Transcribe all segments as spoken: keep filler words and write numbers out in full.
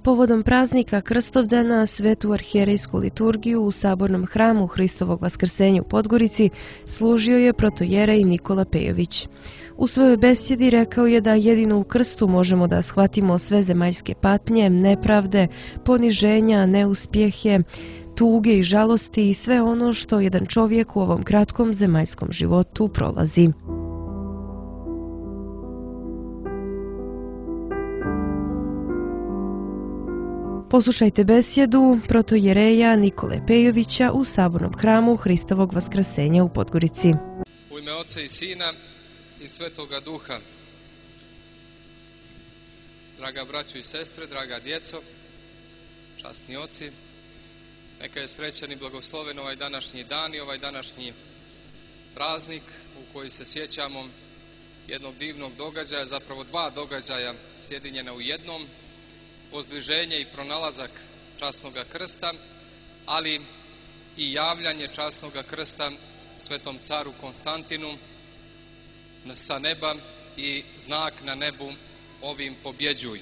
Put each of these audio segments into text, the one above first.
Povodom praznika Krstovdana Svetu arhijerejsku liturgiju u Sabornom hramu Hristovog vaskrsenja u Podgorici služio je protojerej Nikola Pejović. U svojoj besjedi rekao je da jedino u krstu možemo da shvatimo sve zemaljske patnje, nepravde, poniženja, neuspjehe, tuge i žalosti i sve ono što jedan čovjek u ovom kratkom zemaljskom životu prolazi. Poslušajte besjedu protojereja Nikole Pejovića u Sabornom hramu Hristovog vaskrsenja u Podgorici. U ime Oca i Sina i Svetoga Duha. Draga braćo i sestre, draga djeco, časni oci, neka je srećan i blagosloven ovaj današnji dan i ovaj današnji praznik u koji se sjećamo jednog divnog događaja, zapravo dva događaja sjedinjena u jednom, pozdviženje i pronalazak časnoga krsta, ali i javljanje časnoga krsta svetom caru Konstantinu sa neba i znak na nebu ovim pobjeđuj.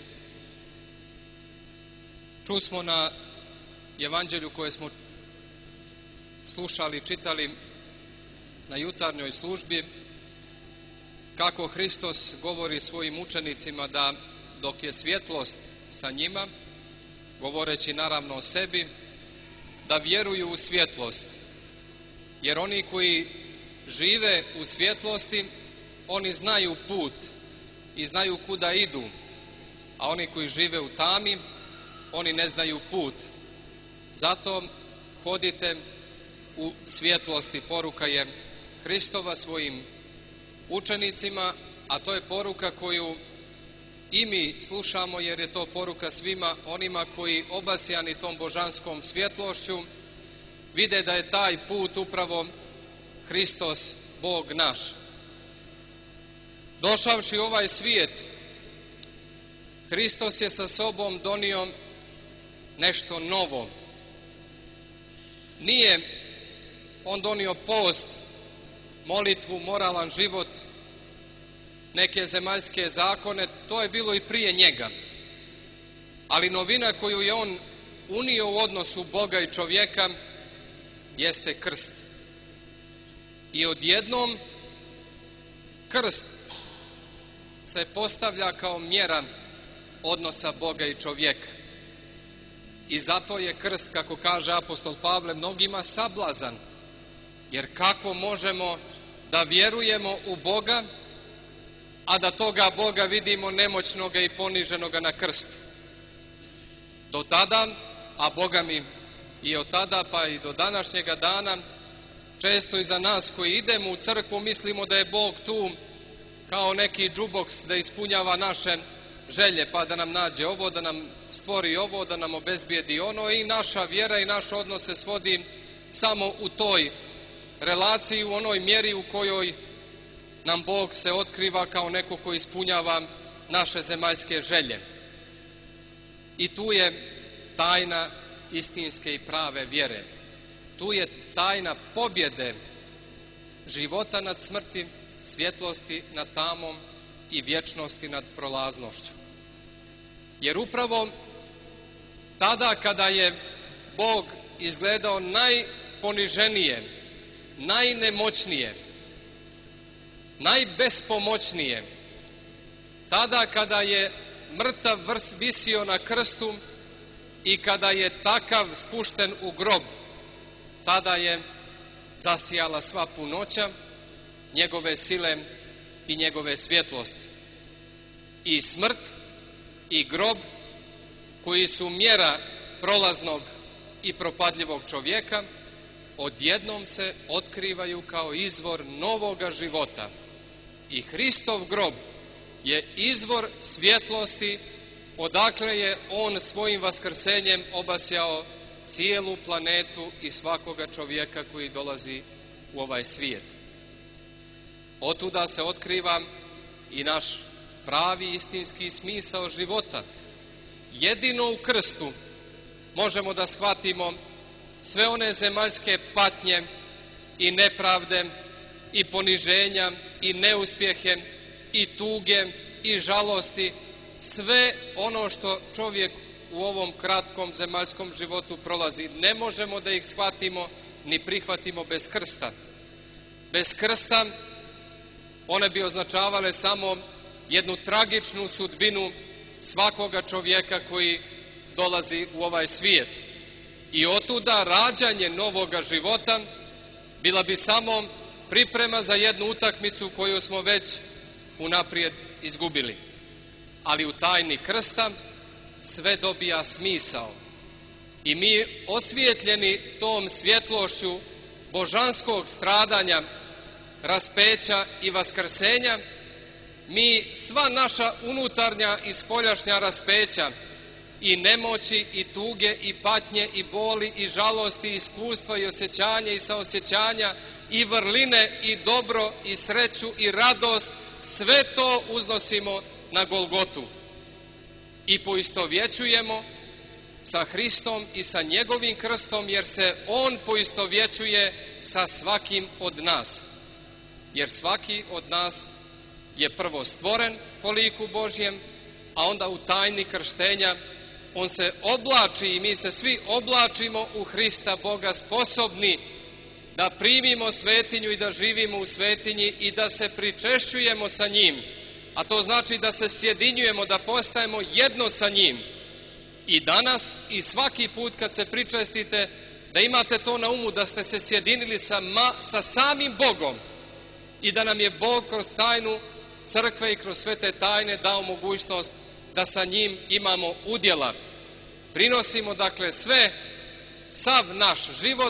Čusmo na evanđelju koje smo slušali, čitali na jutarnjoj službi, kako Hristos govori svojim učenicima da dok je svjetlost sa njima, govoreći naravno o sebi, da vjeruju u svjetlost. Jer oni koji žive u svjetlosti, oni znaju put i znaju kuda idu, a oni koji žive u tami, oni ne znaju put. Zato hodite u svjetlosti, poruka je Hristova svojim učenicima, a to je poruka koju i mi slušamo, jer je to poruka svima onima koji obasjani tom božanskom svjetlošću vide da je taj put upravo Hristos, Bog naš. Došavši u ovaj svijet, Hristos je sa sobom donio nešto novo. Nije on donio post, molitvu, moralan život, neke zemaljske zakone, to je bilo i prije njega. Ali novina koju je on unio u odnosu Boga i čovjeka jeste krst. I odjednom krst se postavlja kao mjera odnosa Boga i čovjeka. I zato je krst, kako kaže apostol Pavle, mnogima sablazan. Jer kako možemo da vjerujemo u Boga, a da toga Boga vidimo nemoćnoga i poniženoga na krstu? Do tada, a Boga mi i od tada pa i do današnjega dana, često i za nas koji idemo u crkvu mislimo da je Bog tu kao neki džuboks da ispunjava naše želje, pa da nam nađe ovo, da nam stvori ovo, da nam obezbijedi ono, i naša vjera i naš odnos se svodi samo u toj relaciji, u onoj mjeri u kojoj nam Bog se otkriva kao neko koji ispunjava naše zemaljske želje. I tu je tajna istinske i prave vjere. Tu je tajna pobjede života nad smrti, svjetlosti nad tamom i vječnosti nad prolaznošću. Jer upravo tada kada je Bog izgledao najponiženije, najnemoćnije, najbespomoćnije, tada kada je mrtav visio na krstu i kada je takav spušten u grob, tada je zasijala sva punoća njegove sile i njegove svjetlosti. I smrt i grob, koji su mjera prolaznog i propadljivog čovjeka, odjednom se otkrivaju kao izvor novoga života. I Hristov grob je izvor svjetlosti, odakle je on svojim vaskrsenjem obasjao cijelu planetu i svakoga čovjeka koji dolazi u ovaj svijet. Otuda se otkriva i naš pravi istinski smisao života. Jedino u krstu možemo da shvatimo sve one zemaljske patnje i nepravde i poniženja i neuspjehe i tuge i žalosti, sve ono što čovjek u ovom kratkom zemaljskom životu prolazi. Ne možemo da ih shvatimo ni prihvatimo bez krsta. Bez krsta one bi označavale samo jednu tragičnu sudbinu svakoga čovjeka koji dolazi u ovaj svijet. I otuda rađanje novoga života bila bi samo priprema za jednu utakmicu koju smo već unaprijed izgubili. Ali u tajni krsta sve dobija smisao. I mi, osvijetljeni tom svjetlošću božanskog stradanja, raspeća i vaskrsenja, mi sva naša unutarnja i spoljašnja raspeća i nemoći i tuge i patnje i boli i žalosti i iskustva i osjećanja i saosjećanja i vrline i dobro i sreću i radost, sve to uznosimo na Golgotu i poistovjećujemo sa Hristom i sa njegovim krstom, jer se on poistovjećuje sa svakim od nas. Jer svaki od nas je prvo stvoren po liku Božjem, a onda u tajni krštenja on se oblači i mi se svi oblačimo u Hrista Boga, sposobni da primimo svetinju i da živimo u svetinji i da se pričešćujemo sa njim. A to znači da se sjedinjujemo, da postajemo jedno sa njim. I danas i svaki put kad se pričestite, da imate to na umu, da ste se sjedinili sa, ma, sa samim Bogom i da nam je Bog kroz tajnu crkve i kroz sve te tajne dao mogućnost da sa njim imamo udjela. Prinosimo dakle sve, sav naš život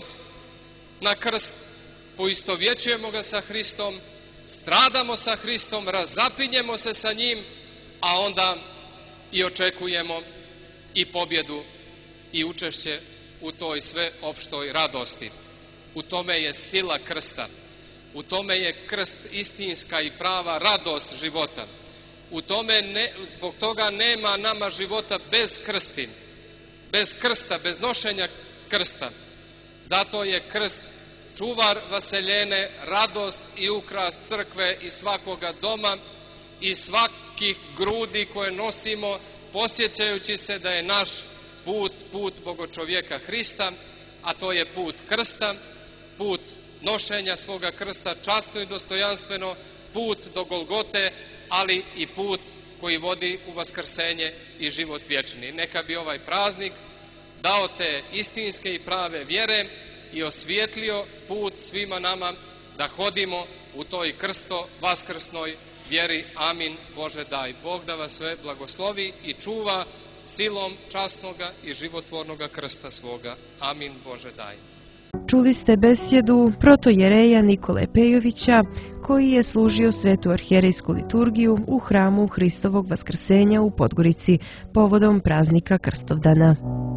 na krst, poistovjećujemo ga sa Hristom, stradamo sa Hristom, razapinjemo se sa njim, a onda i očekujemo i pobjedu i učešće u toj sveopštoj radosti. U tome je sila krsta. U tome je krst istinska i prava radost života. U tome ne, zbog toga nema nama života bez krsti, bez krsta, bez nošenja krsta. Zato je krst čuvar vaseljene, radost i ukras crkve i svakoga doma i svakih grudi koje nosimo, posjećajući se da je naš put, put Bogočovjeka Hrista, a to je put krsta, put nošenja svoga krsta časno i dostojanstveno, put do Golgote, ali i put koji vodi u vaskrsenje i život vječni. Neka bi ovaj praznik dao te istinske i prave vjere i osvijetlio put svima nama da hodimo u toj krsto vaskrsnoj vjeri. Amin. Bože daj. Bog da vas sve blagoslovi i čuva silom časnoga i životvornoga krsta svoga. Amin. Bože daj. Čuli ste besjedu protojereja Nikole Pejovića, koji je služio svetu arhijerejsku liturgiju u hramu Hristovog vaskrsenja u Podgorici povodom praznika Krstovdana.